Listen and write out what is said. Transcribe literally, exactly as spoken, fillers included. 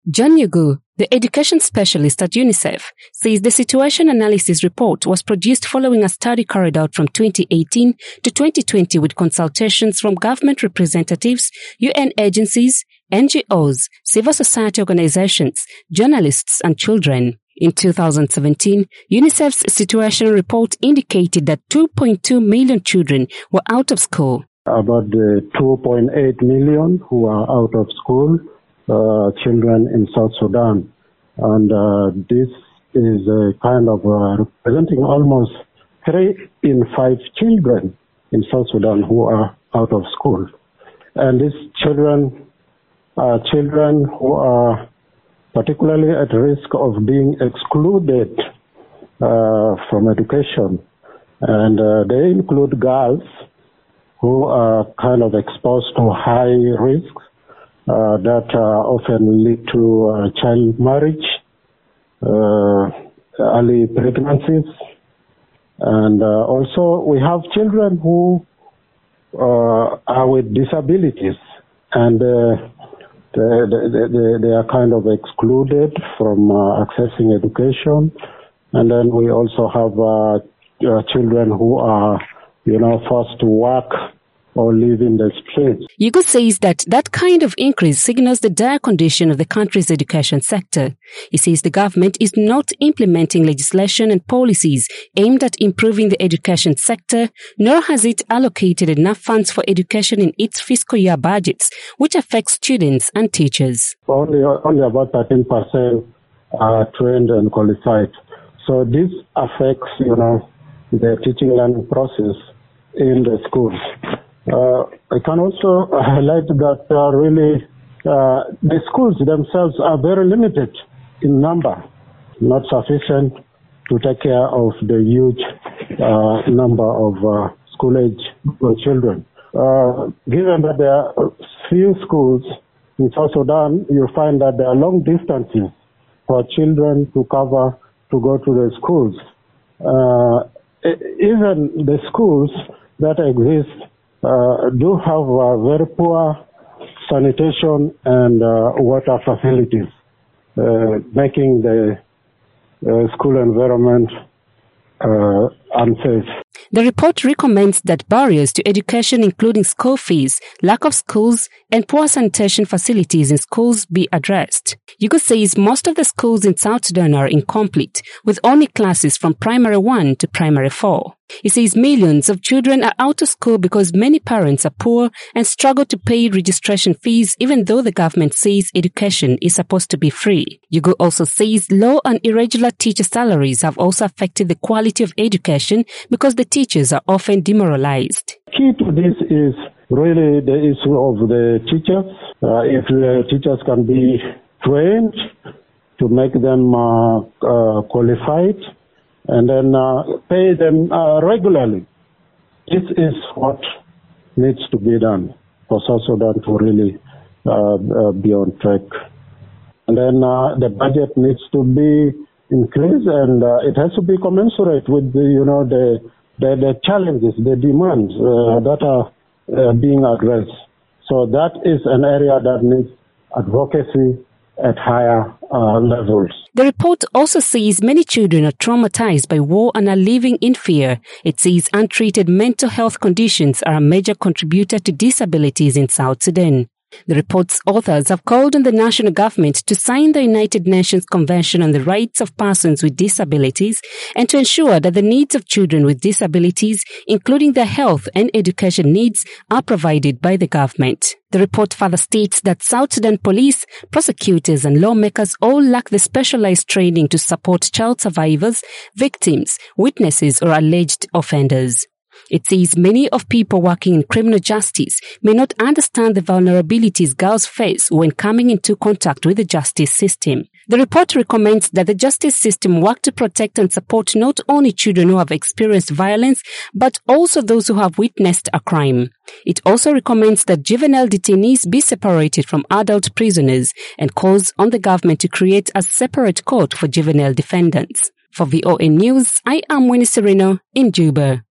John Yugu, the education specialist at UNICEF, says the situation analysis report was produced following a study carried out from twenty eighteen to twenty twenty with consultations from government representatives, U N agencies, N G Os, civil society organizations, journalists and children. In two thousand seventeen, UNICEF's situation report indicated that two point two million children were out of school. About the two point eight million who are out of school, uh, children in South Sudan. And uh, this is a kind of uh, representing almost three in five children in South Sudan who are out of school. And these children are children who are particularly at risk of being excluded uh, from education. And uh, they include girls who are kind of exposed to high risks uh, that uh, often lead to uh, child marriage, uh, early pregnancies. And uh, also we have children who uh, are with disabilities, and uh, They, they, they are kind of excluded from uh, accessing education. And then we also have uh, uh, children who are, you know, forced to work or live in the streets. Yugu says that that kind of increase signals the dire condition of the country's education sector. He says the government is not implementing legislation and policies aimed at improving the education sector, nor has it allocated enough funds for education in its fiscal year budgets, which affects students and teachers. Only, only about thirteen percent are trained and qualified. So this affects, you know, the teaching learning process in the schools. Uh, I can also highlight that uh, really uh, the schools themselves are very limited in number, not sufficient to take care of the huge uh, number of uh, school-age children. Uh, given that there are few schools in South Sudan, you find that there are long distances for children to cover to go to the schools. Uh, even the schools that exist Uh, do have uh, very poor sanitation and uh, water facilities, uh, making the uh, school environment uh, unsafe. The report recommends that barriers to education, including school fees, lack of schools, and poor sanitation facilities in schools, be addressed. Yugu says most of the schools in South Sudan are incomplete, with only classes from primary one to primary four. He says millions of children are out of school because many parents are poor and struggle to pay registration fees, even though the government says education is supposed to be free. Yugu also says low and irregular teacher salaries have also affected the quality of education because the teachers are often demoralized. Key to this is really the issue of the teachers. Uh, if the teachers can be trained to make them uh, uh, qualified, and then uh, pay them uh, regularly. This is what needs to be done for South Sudan to really uh, uh, be on track. And then uh, the budget needs to be increased, and uh, it has to be commensurate with the, you know, the the, the challenges, the demands uh, that are uh, being addressed. So that is an area that needs advocacy at higher uh, levels. The report also says many children are traumatized by war and are living in fear. It says untreated mental health conditions are a major contributor to disabilities in South Sudan. The report's authors have called on the national government to sign the United Nations Convention on the Rights of Persons with Disabilities and to ensure that the needs of children with disabilities, including their health and education needs, are provided by the government. The report further states that South Sudan police, prosecutors and lawmakers all lack the specialized training to support child survivors, victims, witnesses or alleged offenders. It says many of people working in criminal justice may not understand the vulnerabilities girls face when coming into contact with the justice system. The report recommends that the justice system work to protect and support not only children who have experienced violence, but also those who have witnessed a crime. It also recommends that juvenile detainees be separated from adult prisoners and calls on the government to create a separate court for juvenile defendants. For V O A News, I am Winnie Sereno in Juba.